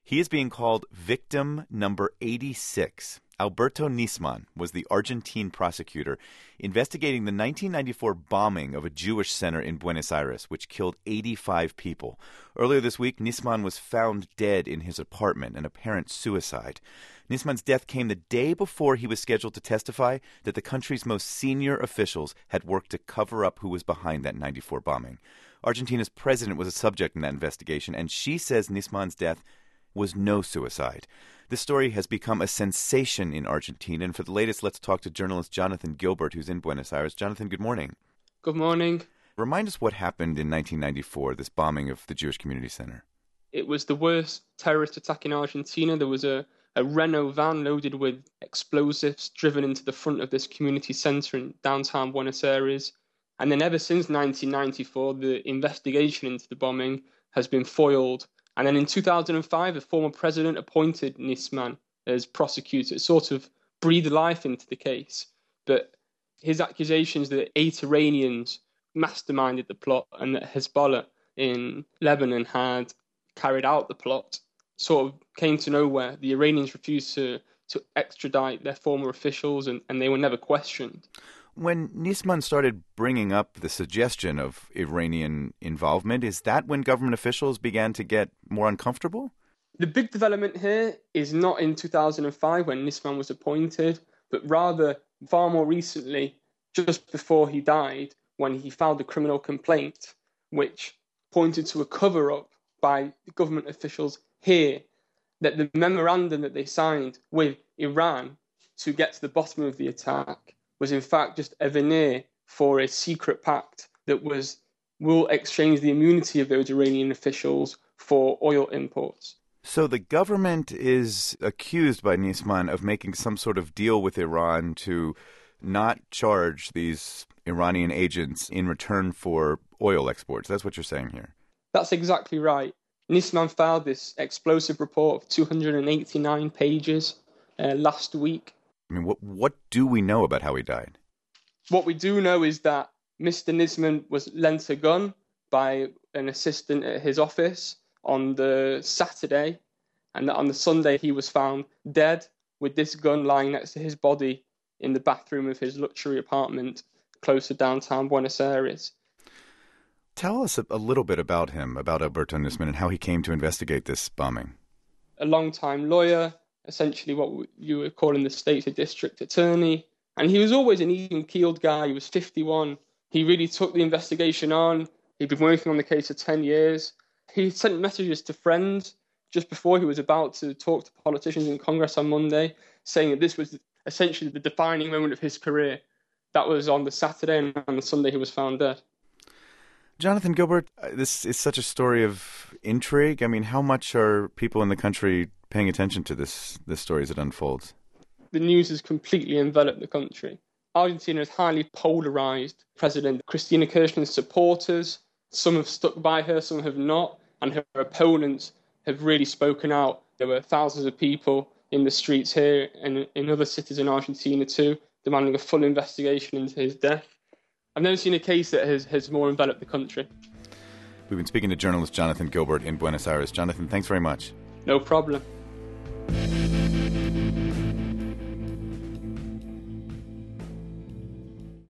He is being called victim number 86. Alberto Nisman was the Argentine prosecutor investigating the 1994 bombing of a Jewish center in Buenos Aires, which killed 85 people. Earlier this week, Nisman was found dead in his apartment, an apparent suicide. Nisman's death came the day before he was scheduled to testify that the country's most senior officials had worked to cover up who was behind that 94 bombing. Argentina's president was a subject in that investigation, and she says Nisman's death was no suicide. This story has become a sensation in Argentina, and for the latest, let's talk to journalist Jonathan Gilbert, who's in Buenos Aires. Jonathan, good morning. Good morning. Remind us what happened in 1994, this bombing of the Jewish Community Center. It was the worst terrorist attack in Argentina. There was a Renault van loaded with explosives driven into the front of this community center in downtown Buenos Aires. And then ever since 1994, the investigation into the bombing has been foiled. And then in 2005, the former president appointed Nisman as prosecutor. It sort of breathed life into the case. But his accusations that 8 Iranians masterminded the plot and that Hezbollah in Lebanon had carried out the plot sort of came to nowhere. The Iranians refused to extradite their former officials, and they were never questioned. When Nisman started bringing up the suggestion of Iranian involvement, is that when government officials began to get more uncomfortable? The big development here is not in 2005 when Nisman was appointed, but rather far more recently, just before he died, when he filed a criminal complaint, which pointed to a cover-up by government officials here, that the memorandum that they signed with Iran to get to the bottom of the attack was in fact just a veneer for a secret pact that will exchange the immunity of those Iranian officials for oil imports. So the government is accused by Nisman of making some sort of deal with Iran to not charge these Iranian agents in return for oil exports. That's what you're saying here. That's exactly right. Nisman filed this explosive report of 289 pages last week. I mean, what do we know about how he died? What we do know is that Mr. Nisman was lent a gun by an assistant at his office on the Saturday, and that on the Sunday he was found dead with this gun lying next to his body in the bathroom of his luxury apartment close to downtown Buenos Aires. Tell us a little bit about him, about Alberto Nisman, and how he came to investigate this bombing. A long-time lawyer, essentially what you were calling the state district attorney. And he was always an even-keeled guy. He was 51. He really took the investigation on. He'd been working on the case for 10 years. He sent messages to friends just before he was about to talk to politicians in Congress on Monday, saying that this was essentially the defining moment of his career. That was on the Saturday, and on the Sunday he was found dead. Jonathan Gilbert, this is such a story of intrigue. I mean, how much are people in the country paying attention to this story as it unfolds? The news has completely enveloped the country. Argentina is highly polarized. President Cristina Kirchner's supporters, some have stuck by her, some have not, and her opponents have really spoken out. There were thousands of people in the streets here and in other cities in Argentina too, demanding a full investigation into his death. I've never seen a case that has more enveloped the country. We've been speaking to journalist Jonathan Gilbert in Buenos Aires. Jonathan, thanks very much. No problem.